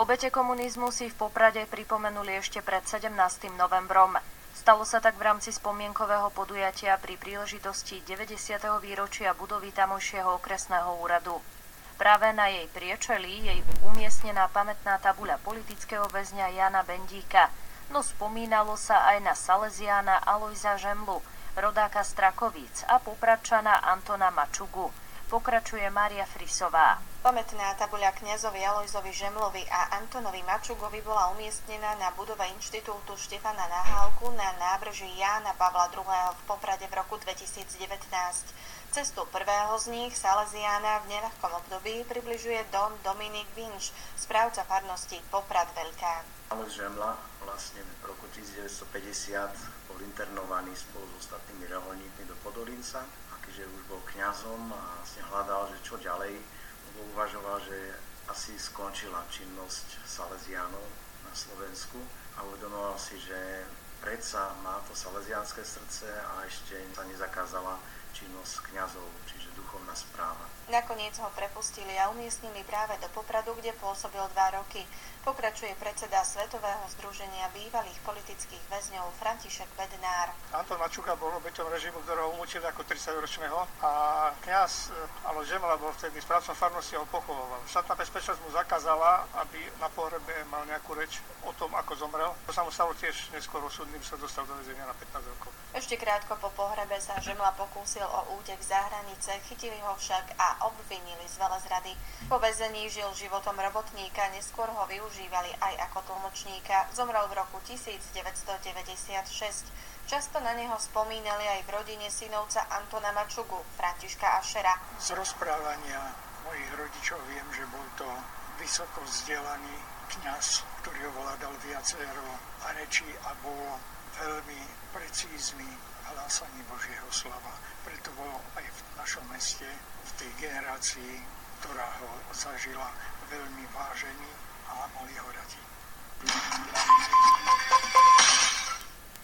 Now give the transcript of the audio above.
Obete komunizmu si v Poprade pripomenuli ešte pred 17. novembrom. Stalo sa tak v rámci spomienkového podujatia pri príležitosti 90. výročia budovy tamojšieho okresného úradu. Práve na jej priečelí je umiestnená pamätná tabuľa politického väzňa Jána Bendíka, no spomínalo sa aj na Salesiána Alojza Žemlu, rodáka Strakovíc a Popradčana Antona Mačugu. Pokračuje Mária Frisová. Pamätná tabuľa kňazovi Alojzovi Žemlovi a Antonovi Mačugovi bola umiestnená na budove Inštitútu Štefana Nahálku na nábreží Jána Pavla II. V Poprade v roku 2019. Cestu prvého z nich, Salesiána, v neľahkom období približuje don Dominik Vinč, správca farnosti Poprad Veľká. Alojz Žemla vlastne v roku 1950 bol internovaný spolu s ostatnými reholníkmi do Podolinca, a keďže už bol kňazom a vlastne hľadal, že čo ďalej, lebo uvažoval, že asi skončila činnosť Salesiánov na Slovensku a uvedomoval si, že predsa má to salesiánske srdce a ešte sa nezakázala činnosť kňazov, čiže duchovná správa. Nakoniec ho prepustili a umiestnili práve do Popradu, kde pôsobil 2 roky. Pokračuje predseda Svetového združenia bývalých politických väzňov František Bednár. Anton Mačuga bol obeťom režimu, ktorého umúčili ako 30-ročného a kňaz Alojz Žemla bol vtedy správcom farnosti a ho pochovoval. Štátna bezpečnosť mu zakázala, aby na pohrebe mal nejakú reč o tom, ako zomrel. To sa mu stalo tiež neskôr osudným, sa dostal do väzenia na 15 rokov. Ešte krátko po pohrebe sa Žemla pokúsil o útek za hranice, chytili ho však a obvinili z velezrady. Po väzení žil životom robotníka, neskôr ho využívali aj ako tlmočníka. Zomrel v roku 1996. Často na neho spomínali aj v rodine synovca Antona Mačugu, Františka Ašera. Z rozprávania mojich rodičov viem, že bol to vysoko vzdelaný kňaz, ktorý ovládal viacero rečí a bol veľmi precízny v hlásaní Božieho slova. Preto bol aj v našom meste, v tej generácii, ktorá ho zažila, veľmi vážený a mali ho radi.